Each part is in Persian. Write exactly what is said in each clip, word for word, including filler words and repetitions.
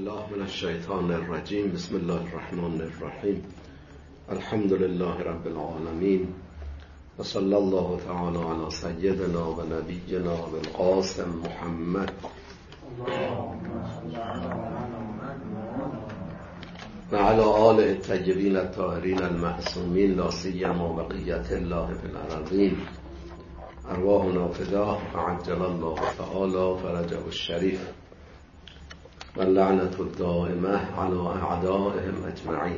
بالله من الشیطان الرجیم. بسم الله الرحمن الرحیم. الحمد لله رب العالمین و صلی الله تعالی علی سیدنا و نبینا و القاسم محمد و علی آله الطیبین الطاهرین المعصومین لا سیما بقیة الله فی الارضین. ارواحنا فداه وعجل الله تعالی فرجه الشریف و لعنت الدائمه علی اعدائهم اجمعین.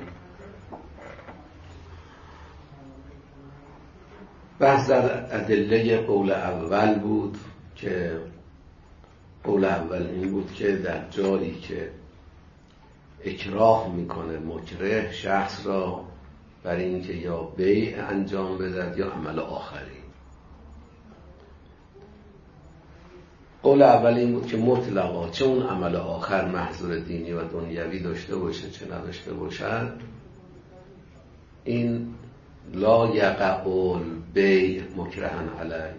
بحث در ادله قول اول بود که قول اول این بود که در جایی که اکراه میکنه مکره شخص را بر اینکه یا بیع انجام بدهد یا عمل آخری. قول اول این بود که مطلقا چه اون عمل آخر محضور دینی و دنیوی داشته باشه چه نداشته باشد، این لا یقع البیع مکرهن علیه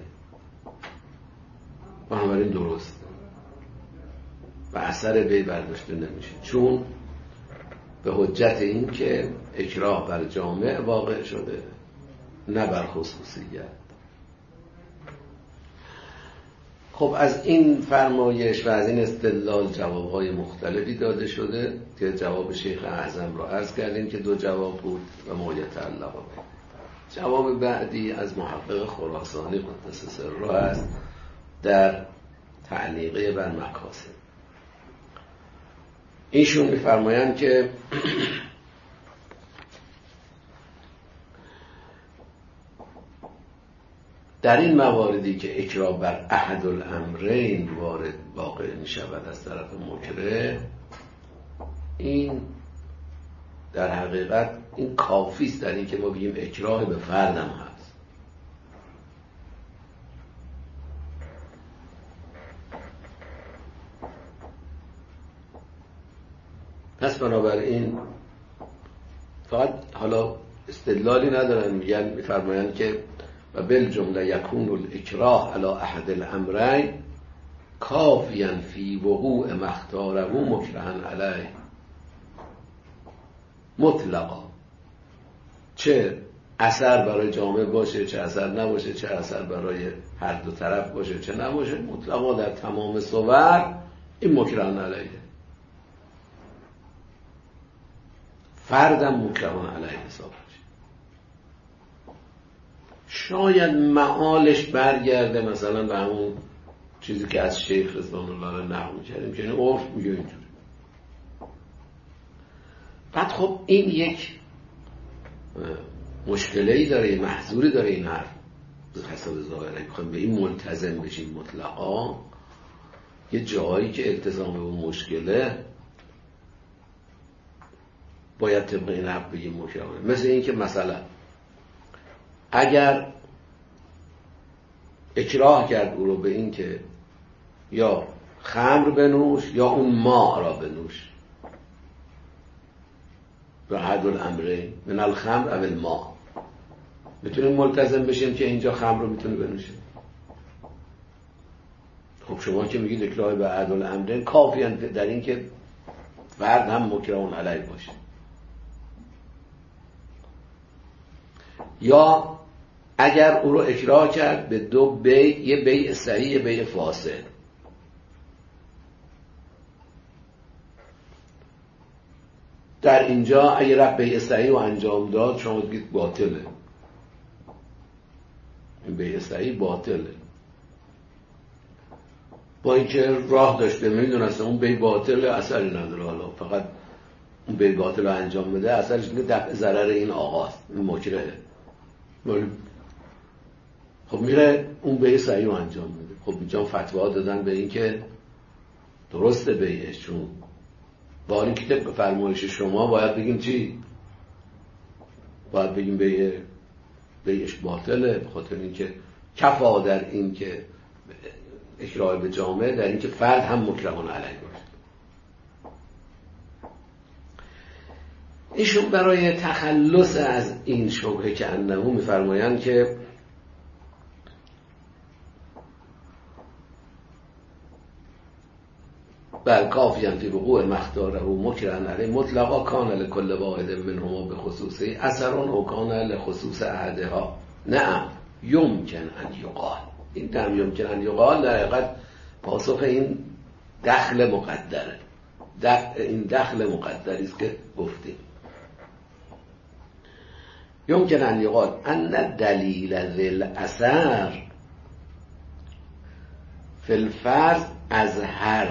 و همین درست و اثر بیع برداشته نمیشه، چون به حجت این که اکراه بر جامع واقع شده نه بر خصوصیت. خب از این فرمایش و از این استدلال جوابهای مختلفی داده شده که جواب شیخ اعظم را عرض کردیم که دو جواب بود و ما یتعلق به جواب بعدی از محقق خراسانی قدس سره است در تعلیقه بر مکاسب. ایشون می‌فرمایند که در این مواردی که اکراه بر احد الامرین وارد واقع می‌شود از طرف مکره، این در حقیقت این کافی است در این که ما بگیم اکراه به فرد هم هست. پس بنابراین فقط حالا استدلالی ندارن، میگن میفرمایند که و بالجمله یکون الاکراه علی احد الامرین کافیا فی وقوع مختاره مکرهن علیه مطلقا، چه اثر برای جامعه باشه چه اثر نباشه، چه اثر برای هر دو طرف باشه چه نباشه، مطلقا در تمام صور این مکرهن علیه. فردم مکرهن علیه حساب میشه. شاید معالش برگرده مثلا به همون چیزی که از شیخ رضوان الله را نقل می‌کردیم که این عرف میگه اینجوری. بعد خب این یک مشکله‌ای داره، یه محظوری داره این حرف به حساب ظاهره. میخوایم به این ملتزم بشیم مطلقا، یه جایی که التزام به اون مشکله باید طبق این حرف بگیم مکرهن. مثل این که مثلا اگر اکراه کرد او رو به این که یا خمر بنوش یا اون ماء را بنوش، به احد الامرین من الخمر او الماء، میتونیم ملتزم بشیم که اینجا خمر رو میتونه بنوشه. خب شما که میگید اکراه به احد الامرین کافی در این که فرد هم مکرهن علیه باشه. یا اگر او رو اکراه کرد به دو بیع، یه بیع صحیح یه بیع فاسد، در اینجا اگر رفت بیع صحیح رو انجام داد شما بگید باطله، این بیع صحیح باطله، با اینکه راه داشته میدونسته اون بیع باطله اثری نداره، حالا فقط اون بیع باطل رو انجام بده اثرش میگه دفع ضرر این آقاست، این مکرهه. خب میره اون بیع صحیح رو انجام میده. خب اینجا فتوا دادن به این که درسته بیعش، چون با این که طبق فرمایش شما باید بگیم چی؟ باید بگیم بیع بیعش باطله، به خاطر اینکه کفا در این که اکراه به جامعه در این که فرد هم مکرهن علیه باشه. ایشون برای تخلص از این شبهه که انه میفرمایند که بل کافی فی وقوع مختاره مکرن علی مطلقا کان لکل واحد منهما به خصوصی اثرون او کان لخصوص احدها. نعم یمکن ان یقال. این دم یمکن ان یقال در حقیقت پاسخ این دخل مقدره. دخل این دخل مقدری است که گفتیم. یمکن ان یقال ان دلیل ذل اثر فی الفرض ازهر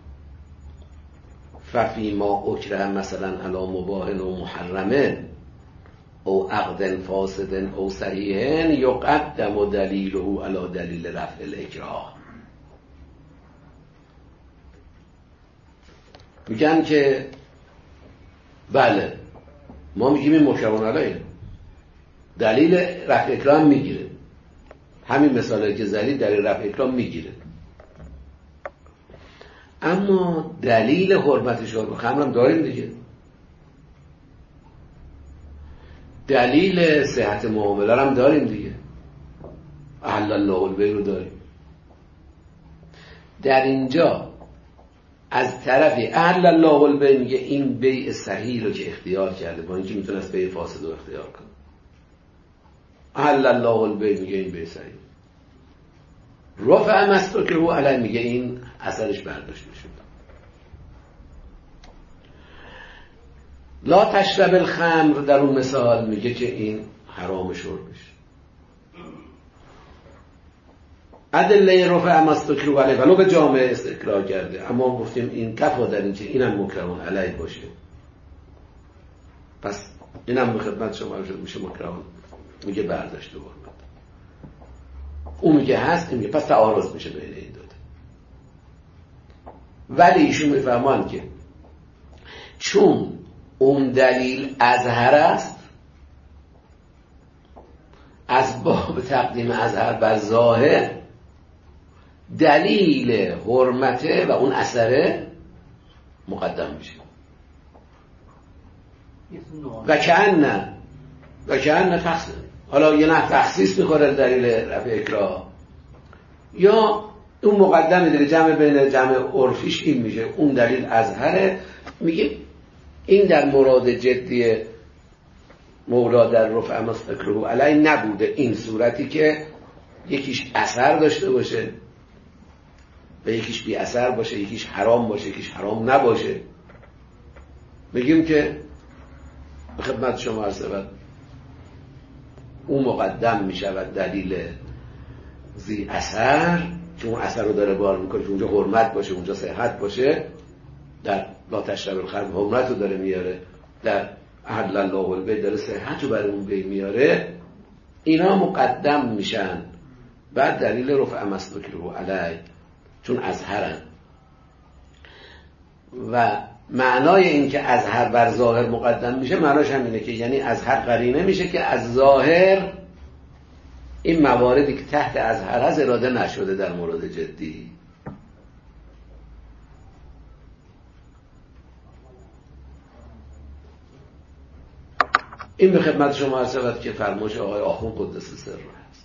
ففی ما اکره مثلا علی مباح و محرمه او عقد فاسد او صحیح یقدم دلیله علی دلیل رفع الاکراه. میگن که بله ما میگیم این مکرهون علیه، دلیل رفع اکراه میگیره، همین مثالی که زدید دلیل رفع اکراه میگیره، اما دلیل حرمت شرب خمر هم داریم دیگه، دلیل صحت معامله هم داریم دیگه، احل الله البیع رو داریم. در اینجا از طرفی احل الله البیع میگه این بیع صحیح رو که اختیار کرده با اینکه میتونست بیع فاسد رو اختیار کنه، احل الله البیع میگه این بیع صحیح. رفع مستکره علی میگه این اثرش برداشت میشه. لا تشرب الخمر در اون مثال میگه که این حرام شربش. ادله رفع مستکره علی ولو به جامعه استقرار کرده، اما گفتیم این کفا در این که اینم مکرهون علی باشه، پس اینم به خدمت شما شد میشه مکرهون، میگه برداشت بکن. اون میگه هست، این میگه پس تعارض میشه بین این دوتا. ولی ایشون میفهمان که چون اون دلیل ازهر است، از باب تقدیم ازهر بر ظاهر دلیل حرمته و اون اثره مقدم میشه. و کأن و کأن تخصیص، حالا یه نه تخصیص میخوره دلیل رفع اکراه، یا اون مقدم میده جمع بین جمع عرفیش این میشه، اون دلیل ازهره. میگه این در مراد جدی مولا در رفع مستکره علی نبوده، این صورتی که یکیش اثر داشته باشه و یکیش بی اثر باشه، یکیش حرام باشه یکیش حرام نباشه. میگیم که به خدمت شما عرض شود اون مقدم میشود دلیل زی اثر، چون اون اثر رو داره بار میکنه که اونجا حرمت باشه اونجا صحت باشه. در لا تشرب الخمر حرمت رو داره میاره، در احل الله البیع داره صحت رو برای اون بیع میاره. اینا مقدم میشن بعد دلیل رفع مستکره علی، چون ازهرن. و معنای این که ازهر بر ظاهر مقدم میشه معناش همینه که یعنی ازهر قرینه میشه که از ظاهر این مواردی که تحت ازهر هست اراده نشده در مورد جدی. این به خدمت شما عرض شود که فرمایش آقای آخوند قدس سر هست.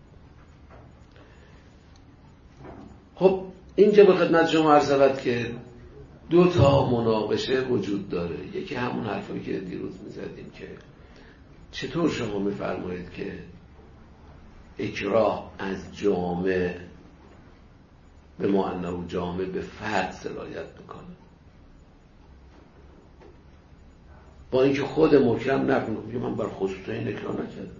خب اینجا به خدمت شما عرض شود که دو تا مناقشه وجود داره. یکی همون حرفی که دیروز میزدیم که چطور شما میفرمایید که اکراه از جامع به ما انه جامع به فرد سرایت میکنه، با اینکه خود مکرم نکنه. من بر خصوص این اکراه نکردم،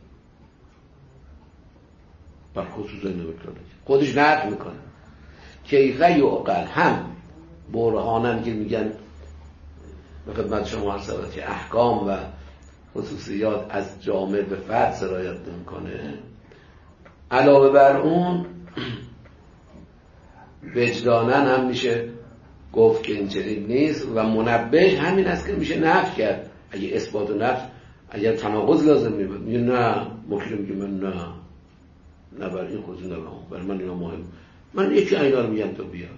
بر خصوص این اکراه نکردم، خودش نقل میکنه. کیفه یعقل هم برهانن که میگن به خدمت شما عرض شود که احکام و خصوصیات از جامع به فرد سرایت نمیکنه. علاوه بر اون وجدانن هم میشه گفت که این چنین نیست و منبه همین است که میشه نفی کرد. اگه اثبات و نفی اگر تناقض لازم میبود میگه نه مکرم میگه من نه نه بر این خودی نه بر من اینا مهم، من یکی اینا رو میگم تو بیار.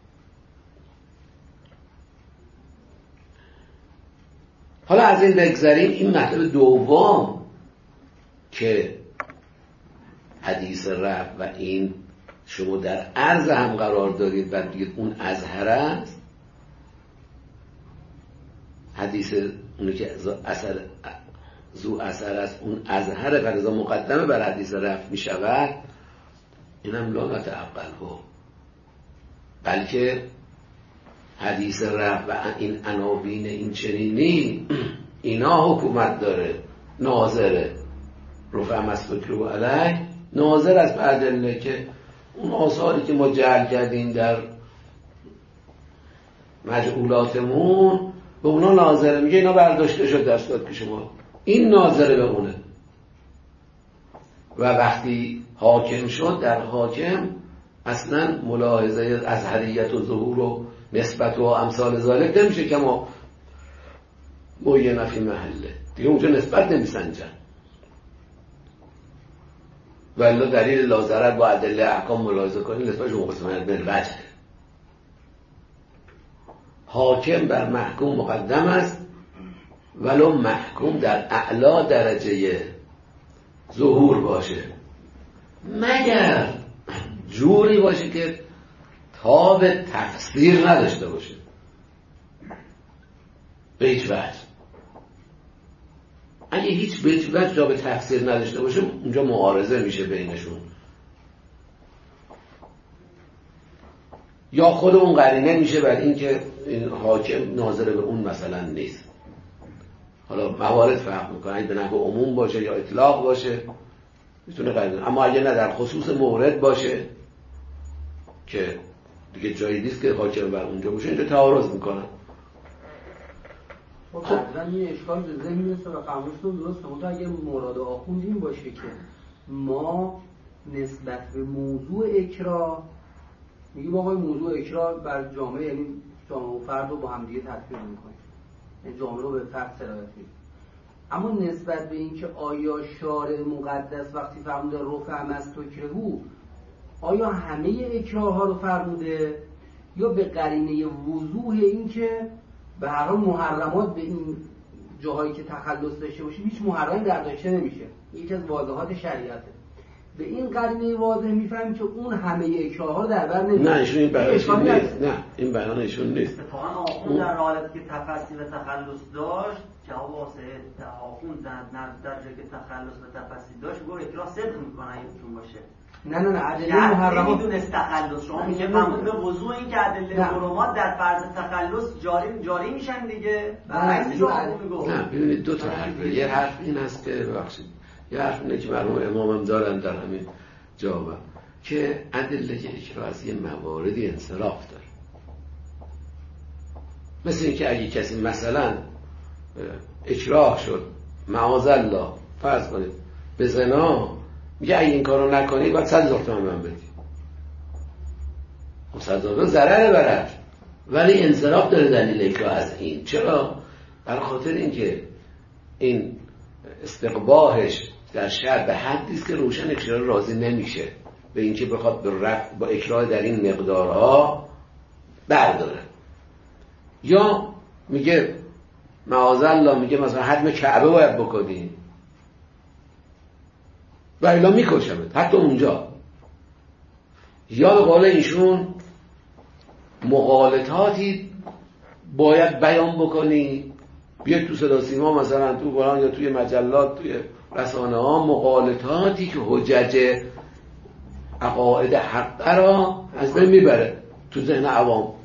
حالا از این بگذاریم. این مطلب دوم که حدیث رفع و این شما در عرض هم قرار دارید و بگید اون ازهر است، حدیث اونی که اثر زو اثر است اون ازهر قرضا مقدمه بر حدیث رفع می شود، اینم لا نتعقله، بلکه حدیث رفع و این عناوین این چنینی اینا حکومت داره، ناظره رفع مسبوک علیه، ناظر از ادله که اون آثاری که ما جعل کردیم در مجعولاتمون به اونا ناظره، میگه اینا برداشته شد در صورت که شما این ناظره به اونه. و وقتی حاکم شد، در حاکم اصلا ملاحظه ازهریت و ظهور و نسبت و امثال ذالک نمیشه که ما معینه فی محله دیگه، اونجا نسبت نمیسنجن. ولی دلیل لازرت با ادله احکام ملاحظه کنید نسبتش مقسمه بالوجه. حاکم بر محکوم مقدم است ولو محکوم در اعلا درجه ظهور باشه، مگر جوری باشه که تاب تفسیر نداشته باشه به هیچ وجه. اگه هیچ به هیچ وجه جا به تفسیر نداشته باشه اونجا معارضه میشه بینشون، یا خود اون قرینه میشه بر این که این حاکم ناظر به اون مثلا نیست. حالا موارد فرق میکنه، اگه به نحو عموم باشه یا اطلاق باشه میتونه قرینه، اما اگه نه در خصوص مورد باشه که دیگه جایی نیست که حاکم بر اونجا باشه، اینجا تعارض میکنن. خب بعضا این اشکال به ذهن میرسه و فرمایشتون درسته، منتها اگه مراد آخوند این باشه که ما نسبت به موضوع اکراه میگیم آقای موضوع اکراه بر جامعه، یعنی جامعه و فرد رو با هم دیگه تطبیق میکنیم، یعنی جامعه رو به فرد سرایت میدیم، اما نسبت به این که آیا شارع مقدس وقتی فرموده رفع مستکرهو آیا همه اکراه ها رو فرموده یا به قرینه وضوح این که به هر حال محرمات به این جاهایی که تخلص داشته باشه هیچ محرمی برداشته نمیشه، یکی از واضحات شریعته، به این قرینه واضح میفهمیم که اون همه اکراه ها در بر نمیاد. نه ایشون این بیانشون نیست، نه این بیان ایشون نیست. اتفاقا آخوند در حالتی که تفسیر و تخلص داشت جواب واسه آخوند در در جایی که تخلص و تفسیر داشت گفت اکراه صدق میکنه ایشون باشه. نه نه نه ادله محرمات نمیدونست تخلص، شما میگه فرمود به وضوح این که ادله محرمات در فرض تخلص جاری جاری میشن دیگه. برعکس شما میگه. نه ببینید دو تا حرفه، یه حرف این است که ببخشید یه حرف اینه که مرحوم امامم دارن در همین جواب که ادله اکراه از یه مواردی انصراف داره، مثل اینکه اگه کسی مثلا اکراه شد معاذالله فرض کنید به زنا، میگه اگه این کارو نکنی باید صد هزار تومان من بدی، خب صد هزار تومان ضرره برد، ولی انصراف داره دلیل اکراه از این. چرا؟ برای خاطر اینکه این استقباحش در شرع به حدی است که روشن اکراه راضی نمیشه به اینکه بخواد به رفع با اکراه در این مقدارها برداره، یا میگه معاذالله میگه مثلا حجم کعبه باید بکنی و الا میکشمت حتی اونجا، یا به قول ایشون مغالطاتی باید بیان بکنی، بیاید تو صدا سیما مثلا تو قرآن یا توی مجلات توی رسانه ها مغالطاتی که حجج عقاید حق را از بین میبره تو ذهن عوام،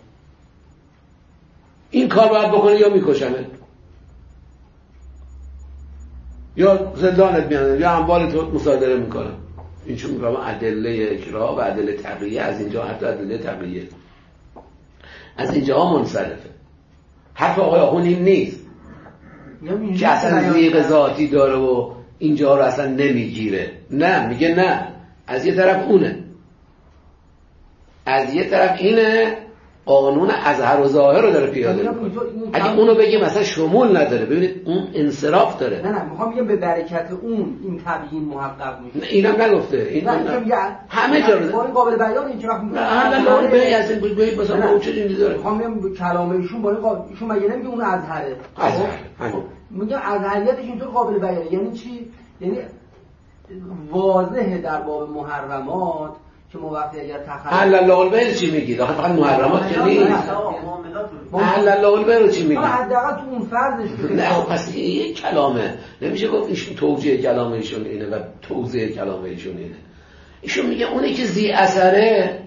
این کار باید بکنی یا میکشمت یا زندانت میانه یا اموال تو مصادره میکنم. این چون میگم ادله اکراه و ادله تقیه از اینجا، حتی ادله تقیه از اینجا منصرفه. حرف آقای آخوند این نیست که اصلا ضیق ذاتی داره و اینجا رو اصلا نمیگیره، نه میگه نه، از یه طرف اونه، از یه طرف اینه قانون ازهر و ظاهر رو داره پیاده میکنه. اگه اونو بگیم مثلا شمول نداره، ببینید اون انصراف داره. نه نه میخوام بگم به برکت اون این تبیین محقق میشه. نه اینم نگفته، این همه جا رو قابل بیان این چه وقت میگه نه نه نه به از این بگید مثلا اون چه چیزی داره. میخوام بگم کلام ایشون با این قابل ایشون مگه نمیگه اون ازهره، ازهر میگه ازهریتش اینطور قابل بیانه، یعنی چی؟ یعنی واضحه در باب محرمات که ما وقتی اگر تخلص الله البیل چی میگید؟ آخه فقط محرمات که نیست. معاملات محل الله البر چی میگه؟ حداقل تو اون فرضش نه پس این کلامه، نمیشه گفت ایشون توجیه کلام ایشون اینه و توضیح کلام ایشون اینه. ایشون میگه اونی که ذی اثره،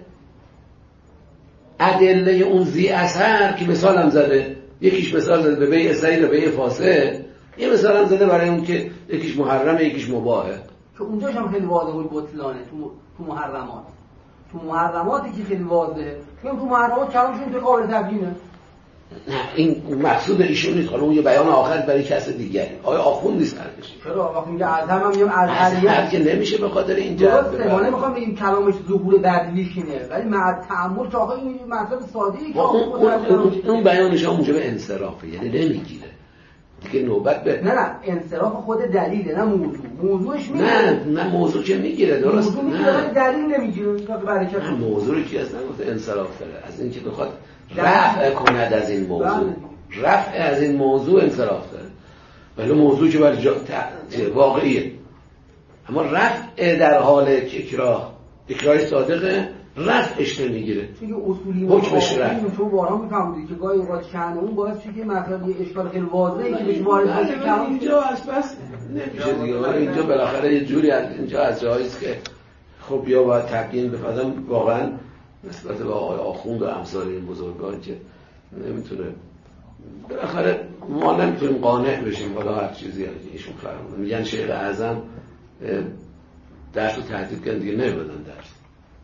ادله اون ذی اثر که مثال هم زده، یکیش مثال زده به بیع صحیح و بیع فاسد، یه مثال هم زده برای اون که یکیش محرمه یکیش مباهه که اونجاش هم خیلی واضح بود بطلانه تو تو محرمات. تو محرماتی که خیلی واضحه، میگم تو محرمات کلامشون که قابل تبیینه. نه این مقصود ایشون نیست، حالا اون یه بیان آخر برای کس دیگری. آیا آخوند نیست سرش؟ چرا وقتی میگه ازهم هم میگم ازهریه که نمیشه به خاطر این جهت. درسته، ما نمیخوام بگیم کلامش ظهور بدلیش اینه، ولی مع تأمل که آقا این مطلب ساده‌ای که اون اون اون بیانش هم اونجا به انصرافه، یعنی نمیگیره دیگه نوبت به نه نه انصراف خود دلیله، نه موضوع. موضوعش میگیره. نه نه موضوع که میگیره درست. موضوع میگیره ولی دلیل نمیگیره. برکت نه موضوع رو کی اصلا گفت انصراف داره، از اینکه بخواد رفع کند از این موضوع، رفع از این موضوع انصراف داره، ولی موضوع که برای جا... واقعیه، اما رفع در حال اکراه اکراه صادقه، رفعش نمیگیره. دیگه اصولی حکمش رفع تو بارها میفهمید که گاهی اوقات شأن اون باعث میشه که مطلب یه اشکال خیلی واضحه که بهش وارد بشه کلام اینجا از بس نمیشه دیگه، ولی اینجا بالاخره یه جوری از اینجا از جایی است که خب یا باید تبیین بفهمم واقعا نسبت به آقای آخوند و امثال این بزرگان که نمیتونه، بالاخره ما نمیتونیم قانع بشیم والا هر چیزی ایشون فرمودن. میگن شیخ اعظم درس رو تهدید کردن دیگه نمیدن درس.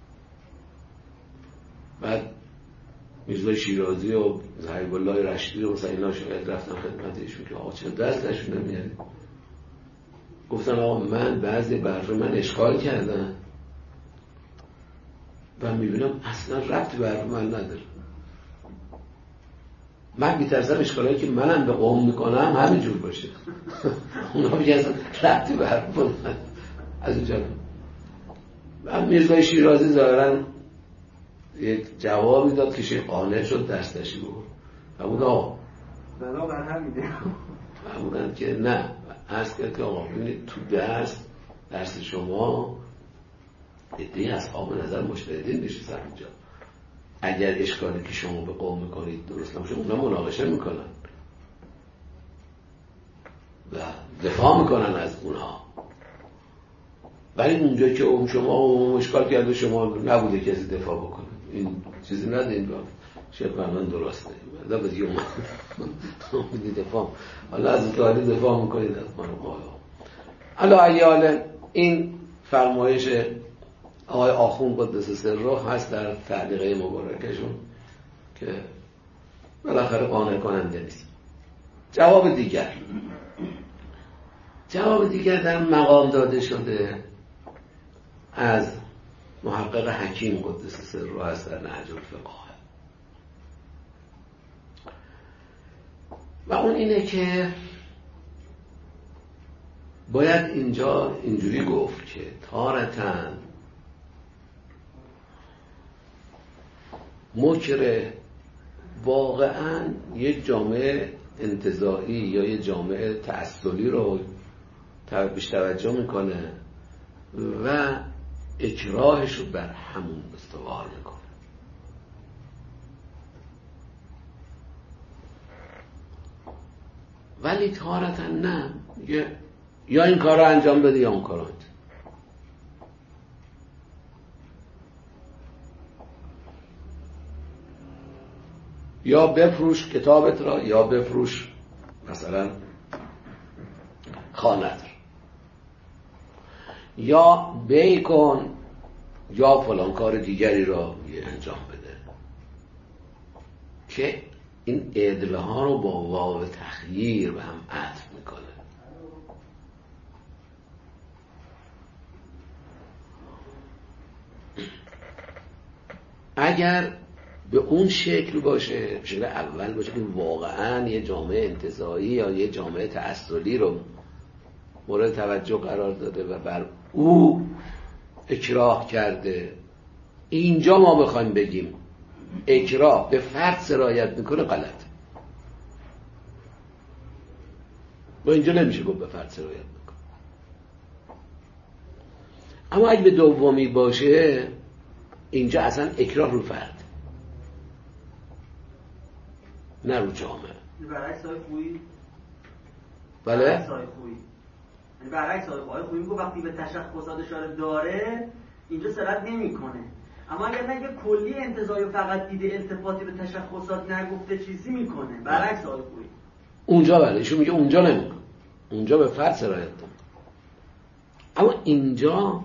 بعد میرزای شیرازی و حبیب الله رشیدی و مثلا اینا شاید رفتن خدمت ایشون که آقا چرا درس نشون نمیاری؟ گفتن آقا من بعضی برفه من اشکال کردم و میبینم اصلا ربطی به حرف من نداره. من میترسم اشکالایی که منم به قوم میکنم همینجور باشه. اونا میگن اصلا ربطی به حرف من نداره. از اینجا من میرزای شیرازی ظاهرا یک جوابی داد که شیخ قانع شد درس نشی بود و بود آقا بنابر همینه و بودن که نه عرض کرد که آقا ببینید تو درس درس شما عده‌ای اصحاب نظر مجتهدین نشستن اینجا، اگر اشکالی که شما به قوم میکنید درست نمیشه اونا مناقشه میکنن و دفاع میکنن از اونها، ولی اونجا که اون شما اشکال کرده شما نبوده کسی دفاع بکنه، این چیزی نده این را شیخ فرمان درسته دا بدی اومد بدی دفاع، حالا از اتحادی دفاع میکنید از من قایا. حالا ایال این فرمایش آقای آخوند قدس سره هست در تعلیقه مبارکشون که بالاخره قانع کننده نیست. جواب دیگر جواب دیگر در مقام داده شده از محقق حکیم قدس سره هست در نهج الفقه و اون اینه که باید اینجا اینجوری گفت که تارتاً مکره واقعاً یک جامعه انتزاعی یا یک جامعه تعسلی رو بیش توجه میکنه و اکراهش رو بر همون استوار میکنه. ولی تارتاً نه، یا این کار رو انجام بده یا اون کار رو انجام. یا بفروش کتابت را یا بفروش مثلا خانت را، یا بیع کن یا فلان کار دیگری را انجام بده، که این ادله ها رو با واو تخییر به هم عطف میکنه. اگر به اون شکل باشه، شکل اول باشه که واقعا یه جامعه انتزاعی یا یه جامعه تعسلی رو مورد توجه قرار داده و بر او اکراه کرده، اینجا ما بخوایم بگیم اکراه به فرد سرایت میکنه غلط. و اینجا نمیشه گفت به فرد سرایت میکنه. اما اگه به دومی باشه اینجا اصلا اکراه رو فرد، نه رو جامعه. برعکس های خویی. بله؟ برعکس های خویی. یعنی برعکس های خویی. خویی میگه وقتی به تشخصات اشاره داره اینجا سرعت نمیکنه. اما اگر نگه کلی انتزاعی فقط دیده التفاتی به تشخصات نگفته چیزی میکنه، برعکس های خویی. اونجا بله، ایشون میگه اونجا نمیکنه. اونجا به فرد سرایت داره. اما اینجا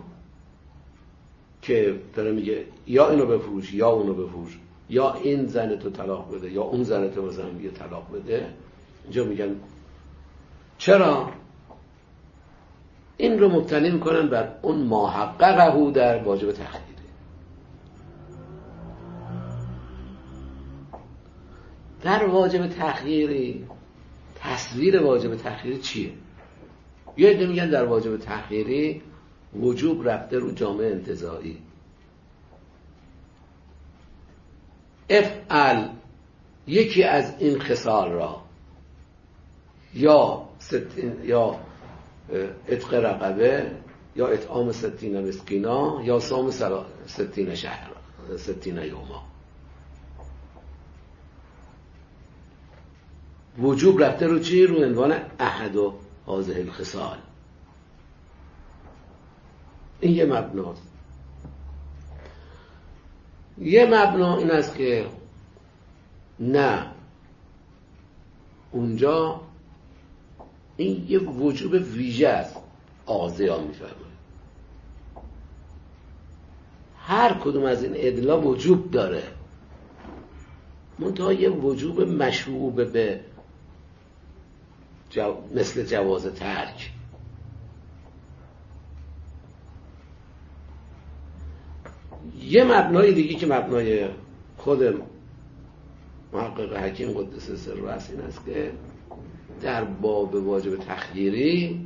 که داره میگه یا اینو بفروش یا اونو بفروش، یا این زن تو طلاق بده یا اون زن تو مثلا یه طلاق بده، اینجا میگن چرا؟ این رو مبتنی میکنن بر اون محققه در واجب تخییری. در واجب تخییری تصویر واجب تخییری چیه؟ یه عده میگن در واجب تخییری وجوب رفته رو جامعه انتزاعی. افعل یکی از این خصال را، یا ستین یا عتق رقبه یا اطعام ستین مسکینا یا صوم ستین شهر ستین یوما، وجوب رفته رو چی؟ رو عنوان احد و هذه الخصال. این یه مبناست. یه مبنا این است که نه، اونجا این یه وجوب ویژه است. آزیا میفرماید هر کدوم از این ادلا وجوب داره، منتها یه وجوب مشروع به جو... مثل جواز ترک. یه مبنای دیگه که مبنای خود محقق حکیم قدس سره است این است که در باب واجب تخییری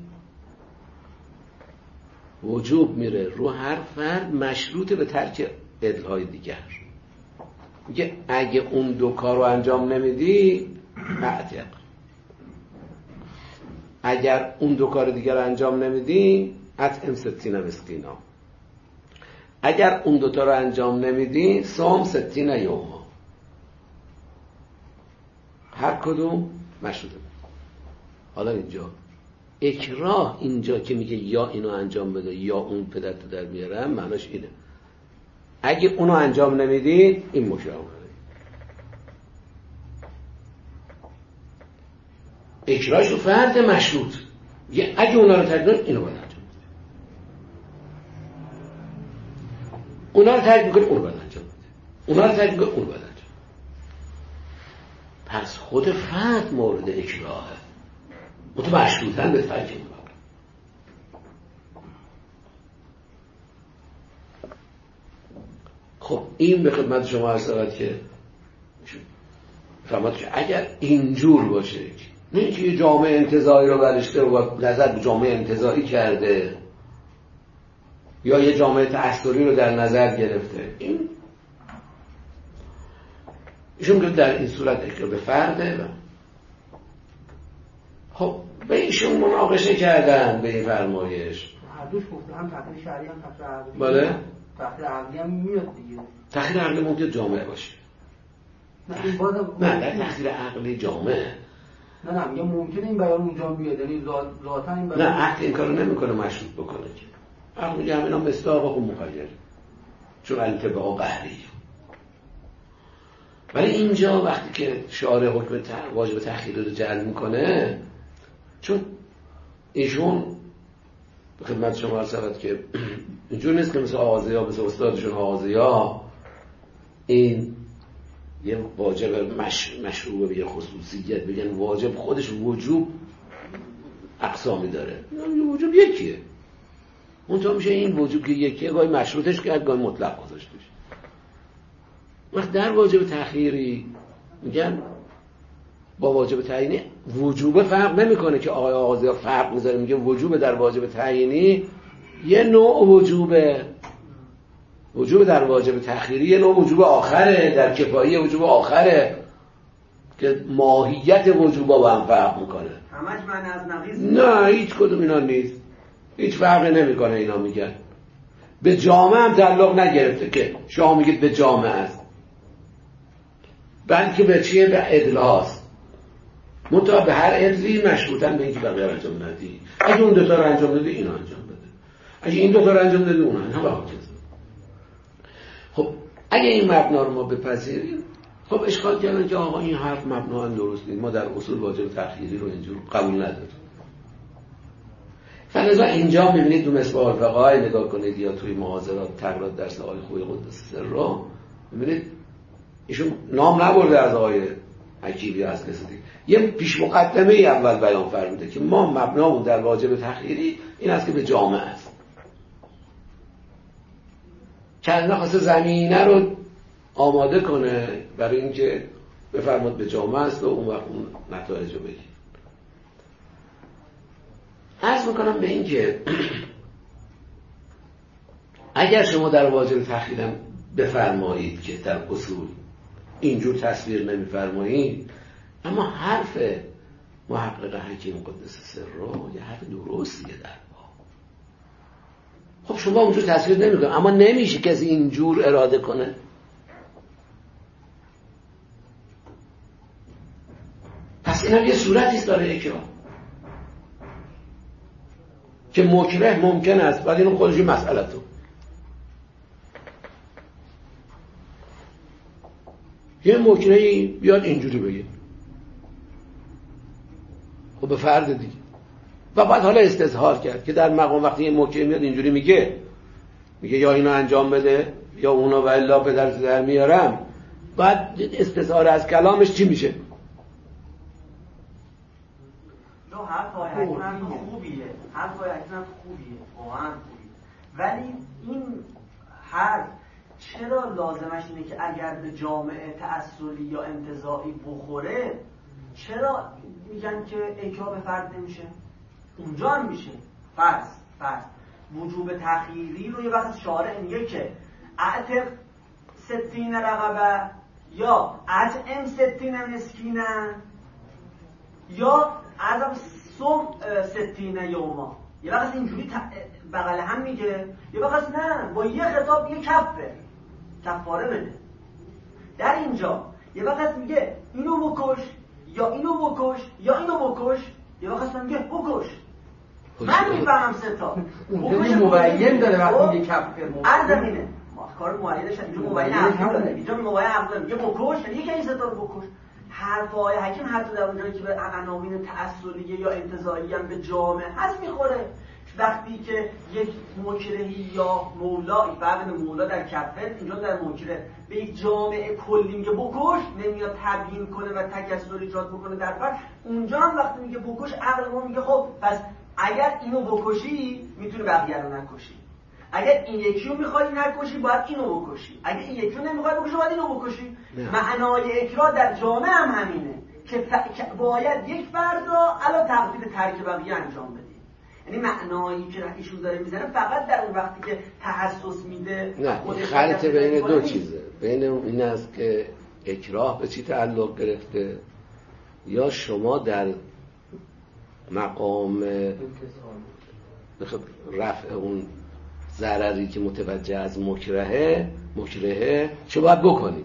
وجوب میره رو هر فرد مشروط به ترک عدل‌های دیگر. میگه اگه اون دو کار رو انجام نمیدی اعتق، اگر اون دو کار دیگر انجام نمیدی اطعم ستین مسکینا، اگر اون دوتا رو انجام نمیدی صوم ستین یوما. هر کدوم مشروطه. حالا اینجا اکراه، اینجا که میگه یا اینو انجام بده یا اون پدرتو در بیارم، معناش اینه اگه اونو انجام نمیدی این مکراه. اکراهش رو فرد مشروط، یه اگه اونا رو ترک کنی اینو باید انجام بده، اونا رو ترک میکنی اونو باید انجام بده، اونا رو ترک میکنی اونو باید انجام بده. پس خود فرد مورد اکراهه، متو مشروطن به ترک این کار. خب این به خدمت شما عرض شود که فرمود که اگر اینجور باشه، نه اینکه یه جامعه انتزاعی رو برشته و نظر به جامعه انتزاعی کرده یا یه جامعه تأثری رو در نظر گرفته، این ایشون که در این صورت اکراه به فرده. خب به ایشون مناقشه کردن به این فرمایش، هر دوش گفته، هم تخییر شرعی هم تخییر عقلی. بله تخییر عقلی هم میاد دیگه. تخییر عقلی ممکن جامعه باشه. نه این بازم نه در تخییر عقلی جامعه. نه نه میگم ممکنه این بیان اونجا بیاد، یعنی ذاتا این بیان. نه عقل این کارو نمیکنه مشروط بکنه که. عقل میگه همینا مصداق و مخیر، چون التباع قهری. ولی اینجا وقتی که شارع حکم واجب تخییر رو جعل میکنه، چون ایشون به خدمت شما عرض شود که اینجور نیست که مثل آغازی ها، مثل استادشون آغازی ها این یه واجب مش... مشروع به یه خصوصیت بگن واجب خودش وجوب اقسامی داره، یه وجوب یکیه، منطقه میشه این وجوب که یکیه گاهی مشروطش کرد گاهی مطلق گذاشتش. وقت در واجب تخییری میگن با واجب تعیینی وجوب فرق نمیکنه که آقای آغازی ها فرق میذاره، میگه وجوب در واجب تعیینی یه نوع وجوبه، وجوب در واجب تخییری یه نوع وجوب آخره، در کفایی وجوب آخره که ماهیت وجوبا با هم فرق میکنه. همش معنی از نقیض؟ نه هیچ کدوم اینا نیست، هیچ فرقی نمیکنه. اینا میگن به جامعه هم تعلق نگرفته که شما میگید به جامعه است. بلکه به چیه؟ به عدل هاست. منتها به هر عدلی مشروطن به اینکه بقیه انجام ندی. اگه اون دوتا رو انجام دادی اینو انجام بده، اگه این دوتا رو انجام دادی اون انجام بده. خب اگه این مبنا رو ما بپذیریم، خب اشکال کردن که آقا این حرف مبنا درست نیست، ما در اصول واجب تخییری رو اینجور قبول نداریم. فلذا اینجا میبینید دو مصباح الفقهای نگاه کنید یا توی محاضرات تقریبا درس آقای خوی قدس سره میبینید ایشون نام نبرده از آقای حکیمی یا از کسی دیگه، یه پیش مقدمه ای اول بیان فرموده که ما مبنامون در واجب تخییری این است که به جامعه است. چند خاصه زمینه رو آماده کنه برای اینکه بفرماد به جامعه است و اون وقت اون نتایج رو بگیر. عرض میکنم به این که اگر شما در واجب تخییرم بفرمایید که در اصول اینجور تصویر نمیفرمایید، اما حرف محقق حکیم قدس سره یه حرف درستیه در واقع. خب شما اونجور تصویر نمیکنید، اما نمیشه کسی اینجور اراده کنه. پس این هم یه صورتیست داره اکراه که مکره ممکن است، بعد اینو خودشی مسئله تو یه مکرهی بیاد اینجوری بگه خب به فرد دیگه، و بعد حالا استظهار کرد که در مقام وقتی یه مکره میاد اینجوری میگه میگه یا اینو انجام بده یا اونو و الا پدر در میارم، بعد استظهار از کلامش چی میشه؟ نه حرف های حکیم خوبیه، حرف های حکیم خوبیه، واقعا خوبیه، ولی این حرف چرا لازمش اینه که اگر به جامعه تعسلی یا انتزاعی بخوره چرا میگن که اکراه به فرد نمیشه؟ اونجا هم میشه. فرض فرض وجوب تخییری رو یه وقت شارع میگه که اعتق ستین رقبه یا اطعم ستین مسکینه یا ازم صوم ستین یوما، یه وقت اینجوری بغل هم میگه، یه وقت نه با یه خطاب یه کفه کفاره بده. در اینجا یه وقت میگه اینو بکش یا اینو بکش یا اینو بکش، یه وقت میگه بکش. من میفهمم سه تا بکش مبین داره وقتی میگه کفه ارزمینه کار معینش اینجا مبین عقل داره، اینجا مبین عقل میگه بکش، یعنی یکی این سه تا رو بکش. حرفای حکیم حتی در اونجایی که به عناوین تعسلیه یا انتزاعی هم به جامعه هست میخوره. وقتی که یک مکرهی یا مولایی فرق مولا در کفر، اینجا در مکره به یک جامعه کلی میگه بکش، نمیاد تبیین کنه و تکثر ایجاد بکنه در فرق. اونجا هم وقتی میگه بکش عقل ما میگه خب پس اگر اینو بکشی میتونه بقیه رو نکشی، اگر این یکی رو میخوای نکشی باید اینو بکشی، اگر این یکی رو نمیخوای بکشی باید اینو بکشی. معنای اکراه در جامعه هم همینه که باید یک فرد را علا تقدیر ترک بقیه انجام بده. یعنی معنایی که ایشون داره میزنه فقط در اون وقتی که تخصص میده. نه خلط بین دو چیزه، بین این است که اکراه به چی تعلق گرفته، یا شما در مقام رفع اون ضرری که متوجه از مکرهه مکرهه چه باید بکنید.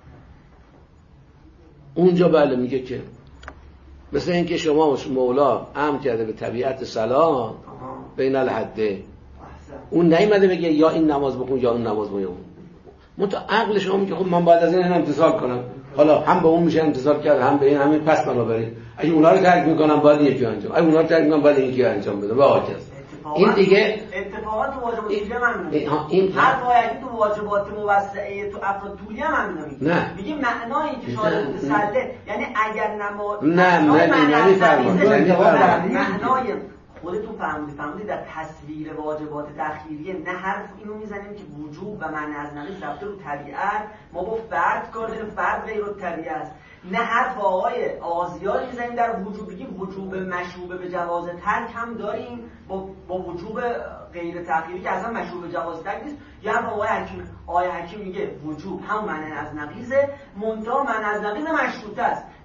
اونجا بله میگه که مثل این که شما مولا امر کرده به طبیعت سلام بین الحده، اون نیومده بگه یا این نماز بخون یا اون نماز بخون. منتها عقل شما میگه خب من باید از این امتثال کنم، حالا هم به اون میشه امتثال کرد هم به این، همین پس بنابراین اگه اونا رو ترک میکنم باید یکی انجام، اگه اونا رو ترک میکنم باید یکی انجام بدم. واقعا این دیگه اتفاقات تو واجبات طولیه من میگم، این هر واحدی تو واجبات موسعه تو افراد طولیه من میگم. میگیم معنایی که شارع متصدد یعنی اگر نماز نه نه نمیفرمایید معنای خودتون فهمیدید فهمیدید در تصویر واجبات تخییریه نه حرف اینو میزنیم که وجوب و معنی از نقیض رفته رو طبیعت، ما با فرد کار داریم، فرد غیر الطبیعه است. نه حرف آقای آزیار میزنیم در وجوب، بگیم وجوب مشروب به جواز ترک هم داریم با, با وجوب غیر تخییری که اصلا مشروب به جواز ترک نیست. یا هم آقای حکیم آقای حکیم میگه وجوب هم معنی از نقیضه، منتها معنی از نقیض مشروطه است.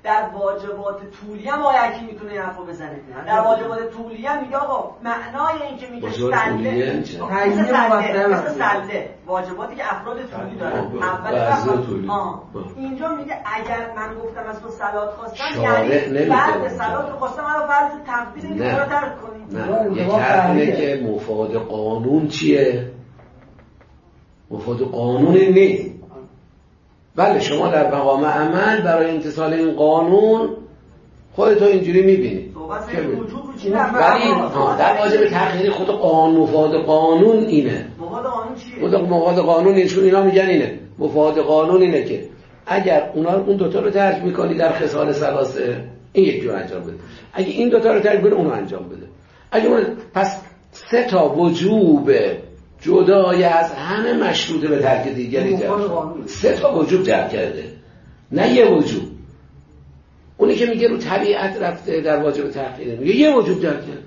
در واجبات طولی هم آیا کی میتونه این حرفو بزنه؟ در واجبات طولی هم میگه آقا معنای این که میگه سله مثل سله مثل سله واجباتی که افراد طولی دارن اول اینجا میگه اگر من گفتم از تو صلات خواستم یعنی بعد صلات رو خواستم منو فرض تقدیر این رو ترک کنی. نه یک حرفه که مفاد قانون چیه؟ مفاد قانون نیست. بله شما در مقام عمل برای امتثال این قانون خودتو اینجوری میبینید ولی در واجب تحقیری خود قانون مفاد قانون اینه. مفاد قانون چیه؟ خود مفاد قانون اینه چون اینا میگن اینه مفاد قانون اینه که اگر اونا اون دوتا رو ترک میکنی در خصال ثلاثه این یکی رو انجام بده، اگه این دوتا رو ترک کنی اون رو انجام بده. اگه اون پس سه تا وجوب جدای از همه مشروطه به ترک دیگری جمع سه تا وجوب جمع کرده نه یه وجوب. اونی که میگه رو طبیعت رفته در واجب تحقیره میگه یه وجوب جمع کرده.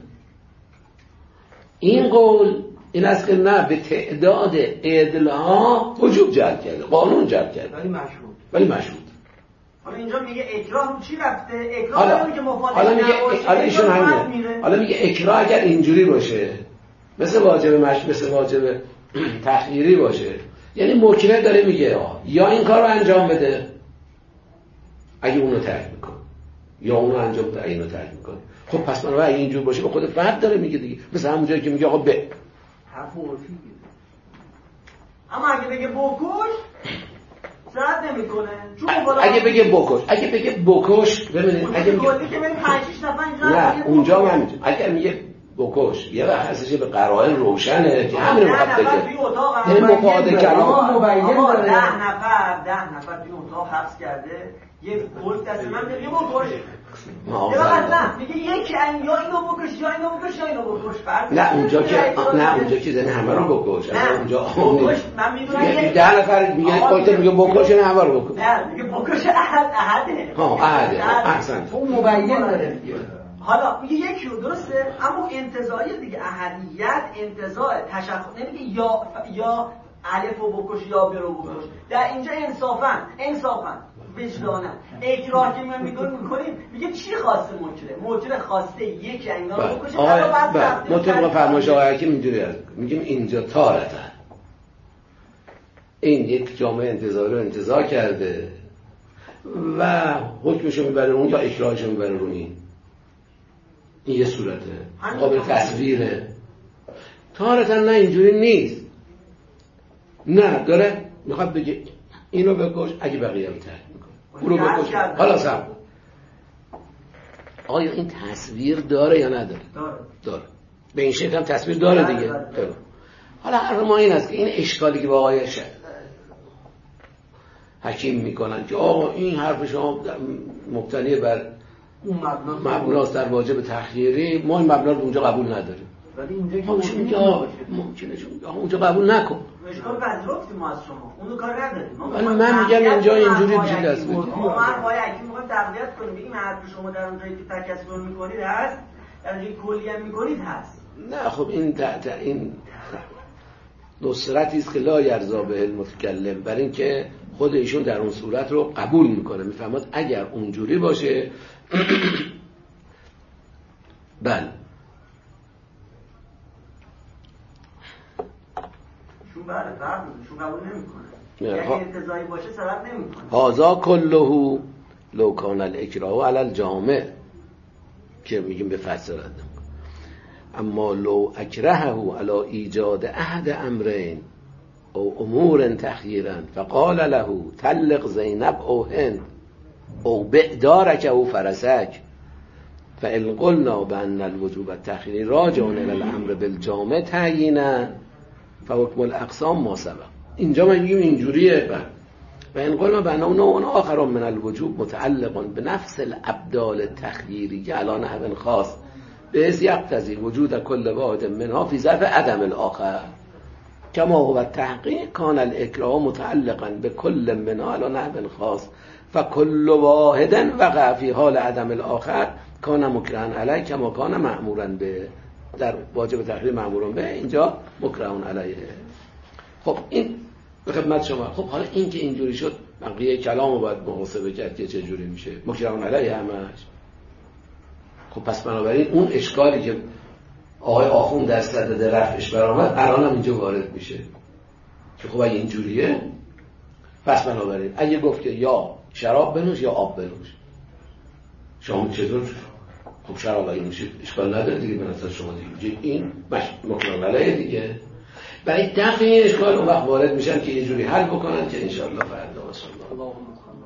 این قول این است که نه به تعداد عدلها وجوب جمع کرده قانون جمع کرده ولی مشروط ولی مشروط. حالا اینجا میگه اکراه رو چی رفته؟ اکراه رو میگه مفادش حالا میگه حالا ایشون همینه. حالا میگه اکراه اگر اینجوری باشه مثل واجب مش مثل واجب تخییری باشه یعنی مکره داره میگه یا این کار رو انجام بده اگه اونو ترک میکنه یا اونو انجام بده اینو ترک میکنه. خب پس من اگه اینجور باشه به خود فرد داره میگه دیگه مثل همون جایی که میگه آقا به حرف عرفی. اما اگه بگه بکش زرد نمیکنه چون اگه بگه بکش اگه بگه بکش ببینید اگه میگه که بریم پنج شش نفر اینجا نه اونجا من میگم اگه میگه بکش یه وقت هستش به قرائن روشنه که همین رو خط بگه یعنی مفاد کلام مبین داره ده نفر ده نفر توی اتاق حبس کرده یه گل دست من میگه بکش یه وقت نه میگه یکی این یا اینو بکش یا اینو بکش یا اینو بکش نه اونجا که نه اونجا که زنه همه رو بکش اونجا بکش من میدونم یه ده نفر میگه قلت میگه بکش نه همه رو بکش نه میگه بکش احد احده ها احده احسنت اون مبین داره. حالا میگه یکی رو درسته اما انتزاعی دیگه احدیت انتزاع تشخص نمیگه یا یا الف رو بکش یا ب رو بکش. در اینجا انصافا انصافا وجدانه اکراه که من میگم میکنیم میگه چی خواسته مکره مکره خواسته یکی اینا رو بکشه اما بعد مطابق فرمایش آقای حکیم اینجوری هست میگیم اینجا تارتا این یک جامعه انتظاری رو انتظار کرده و حکمشو میبره اون یا اکراهشو میبره رو این این یه صورته قابل تصویره. تارتا نه اینجوری نیست نه داره میخواد بگه اینو بکش اگه بقیه رو ترک میکنه اونو بکش حالا سم آیا این تصویر داره یا نداره؟ داره داره به این شکل هم تصویر داره دیگه داره. حالا حرف ما این است که این اشکالی که با آقای حکیم میکنن که آقا این حرف شما مبتنی بر مبناست در واجب تخییری ما این مبنا رو اونجا قبول نداریم ولی اینجا که ممکنه ممکنه اونجا قبول نکن اشکال پذیرفتیم ما از شما اونو کار نداریم ولی من میگم اینجا اینجوری بشه دست بدید ما هر وای حکیم میخوایم تقویت کنیم بگیم حرف شما در اونجایی که تکسر میکنید هست در اونجایی کلی هم میکنید هست نه خب این تحت این نصرتی است که لا یرضا به المتکلم برای اینکه خود ایشون در اون صورت رو قبول میکنه میفهمد اگر اونجوری باشه بله شو بله فرق شو قبول نمیکنه یعنی انتزاعی باشه سبب نمیکنه هذا كله لو كان الاکراه علی الجامع که میگیم به فسرت اما لو اکرهه علی ایجاد احد امرین او امور تخییرا فقال له طلق زینب او هند او بئدارک او فرسک فإن قلنا بأن الوجوب التخییری راجع الى الامر بالجامع تعیینا فحکم الاقسام ما سبق. اینجا ما میگیم اینجوریه و این قلنا بأن نوع آخر من الوجوب متعلق بنفس الابدال التخییری که الان نحو خاص بحيث يقتضي وجود كل واحد منها في ظرف عدم الآخر كما هو التحقيق كان الإكراه متعلقا بكل منها على نحو خاص فكل واحد وقع في حال عدم الآخر كان مكرها عليه كما كان مأمورا به در واجب تحقیق مأمورا به اینجا مکرهون علیه. خب این به خدمت شما. خب حالا این که اینجوری شد بقیه کلام رو باید محاسبه کرد که چجوری میشه مکرمون علیه همش. خب پس بنابراین اون اشکالی که آقای آخوند در صدد رفعش برآمد الان هم اینجا وارد میشه که خب اگه اینجوریه پس بنابراین اگه گفت که یا شراب بنوش یا آب بنوش، شما چطور؟ خب شراب اگه میشه اشکال نداره دیگه به نظر شما دیگه این مکرمون علیه دیگه. برای دفع این اشکال اون وقت وارد میشن که یه جوری حل بکنن که انشاءالله فردا.